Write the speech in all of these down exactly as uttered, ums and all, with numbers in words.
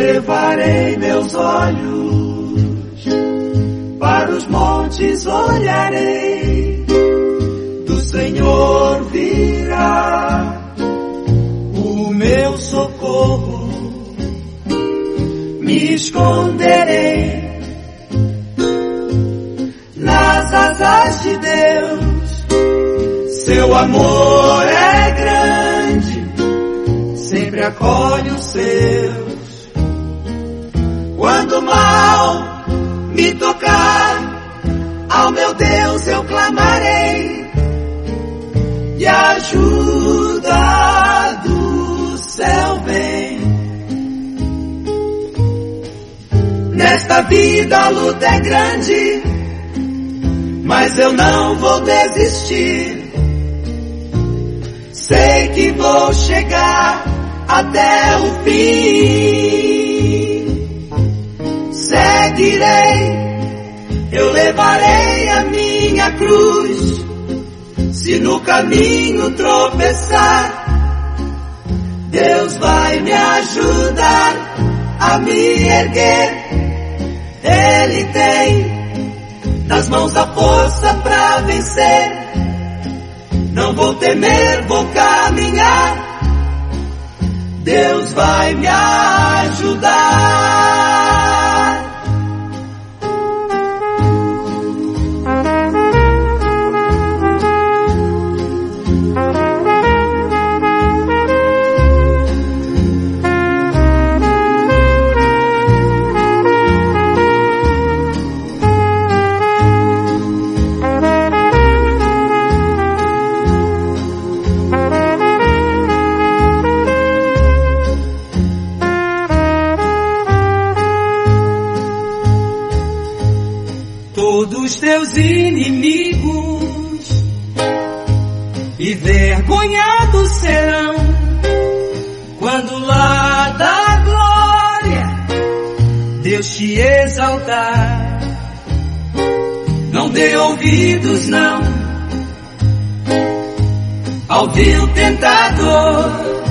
Elevarei meus olhos, para os montes olharei, do Senhor virá o meu socorro. Me esconderei nas asas de Deus, seu amor é grande, sempre acolhe os seus. Quando o mal me tocar, ao meu Deus eu clamarei, e a ajuda do céu vem. Nesta vida a luta é grande, mas eu não vou desistir. Sei que vou chegar até o fim. Seguirei, eu levarei a minha cruz. Se no caminho tropeçar, Deus vai me ajudar a me erguer. Ele tem nas mãos a força pra vencer. Não vou temer, vou caminhar. Deus vai me ajudar. Todos teus inimigos envergonhados serão quando lá da glória Deus te exaltar. Não dê ouvidos não ao vil tentador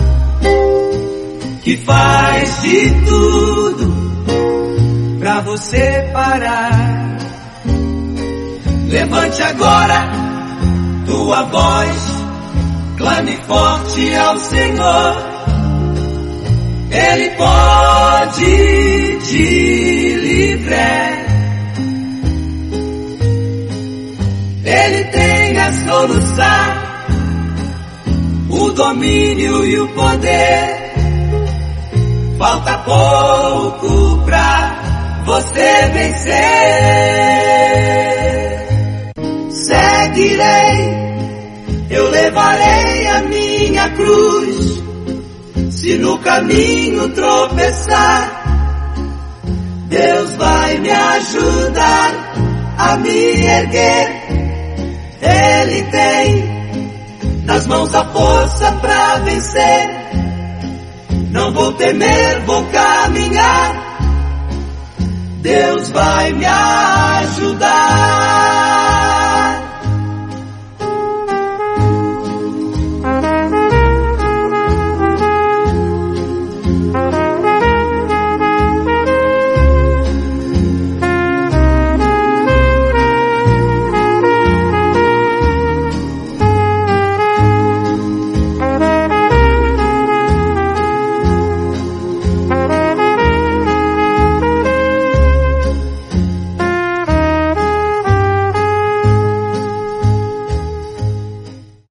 que faz de tudo pra você parar. Levante agora tua voz, clame forte ao Senhor. Ele pode te livrar. Ele tem a solução, o domínio e o poder. Falta pouco pra você vencer. Seguirei, eu levarei a minha cruz. Se no caminho tropeçar, Deus vai me ajudar a me erguer. Ele tem nas mãos a força pra vencer. Não vou temer, vou caminhar. Deus vai me ajudar.